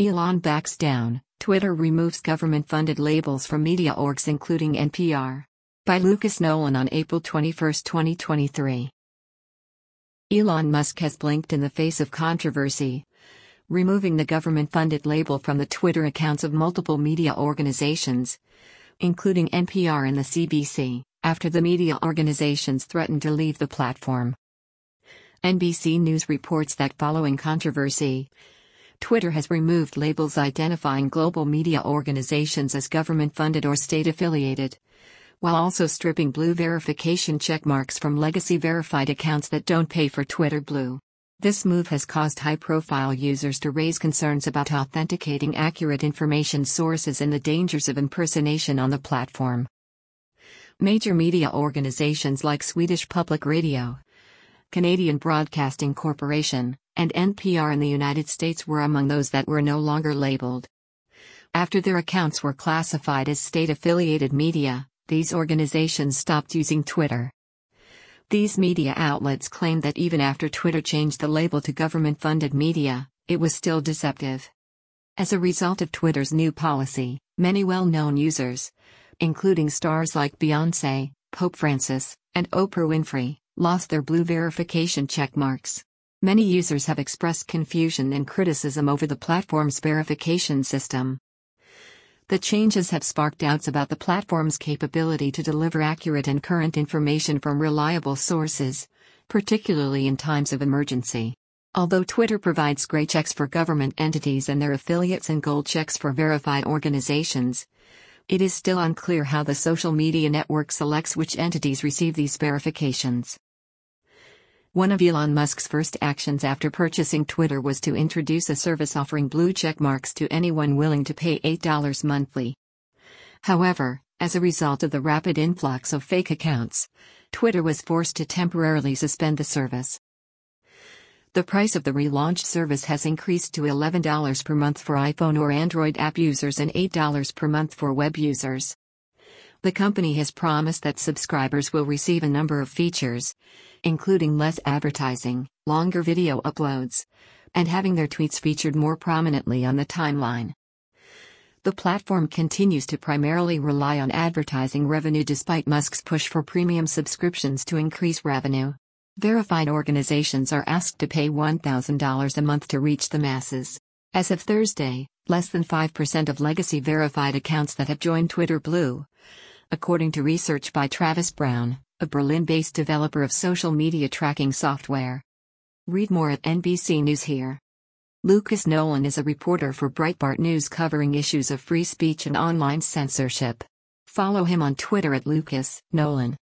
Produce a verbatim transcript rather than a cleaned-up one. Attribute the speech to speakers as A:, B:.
A: Elon backs down, Twitter removes government-funded labels from media orgs including N P R. By Lucas Nolan on April twenty-first, twenty twenty-three. Elon Musk has blinked in the face of controversy, removing the government-funded label from the Twitter accounts of multiple media organizations, including N P R and the C B C, after the media organizations threatened to leave the platform. N B C News reports that following controversy, Twitter has removed labels identifying global media organizations as government-funded or state-affiliated, while also stripping Blue verification checkmarks from legacy verified accounts that don't pay for Twitter Blue. This move has caused high-profile users to raise concerns about authenticating accurate information sources and the dangers of impersonation on the platform. Major media organizations like Swedish Public Radio, Canadian Broadcasting Corporation, and N P R in the United States were among those that were no longer labeled. After their accounts were classified as state-affiliated media, these organizations stopped using Twitter. These media outlets claimed that even after Twitter changed the label to government-funded media, it was still deceptive. As a result of Twitter's new policy, many well-known users, including stars like Beyoncé, Pope Francis, and Oprah Winfrey, lost their Blue verification checkmarks. Many users have expressed confusion and criticism over the platform's verification system. The changes have sparked doubts about the platform's capability to deliver accurate and current information from reliable sources, particularly in times of emergency. Although Twitter provides gray checks for government entities and their affiliates and gold checks for verified organizations, it is still unclear how the social media network selects which entities receive these verifications. One of Elon Musk's first actions after purchasing Twitter was to introduce a service offering blue checkmarks to anyone willing to pay eight dollars monthly. However, as a result of the rapid influx of fake accounts, Twitter was forced to temporarily suspend the service. The price of the relaunched service has increased to eleven dollars per month for iPhone or Android app users and eight dollars per month for web users. The company has promised that subscribers will receive a number of features, including less advertising, longer video uploads, and having their tweets featured more prominently on the timeline. The platform continues to primarily rely on advertising revenue despite Musk's push for premium subscriptions to increase revenue. Verified organizations are asked to pay one thousand dollars a month to reach the masses. As of Thursday, less than five percent of legacy verified accounts that have joined Twitter Blue, according to research by Travis Brown, a Berlin-based developer of social media tracking software. Read more at N B C News here. Lucas Nolan is a reporter for Breitbart News covering issues of free speech and online censorship. Follow him on Twitter at Lucas Nolan.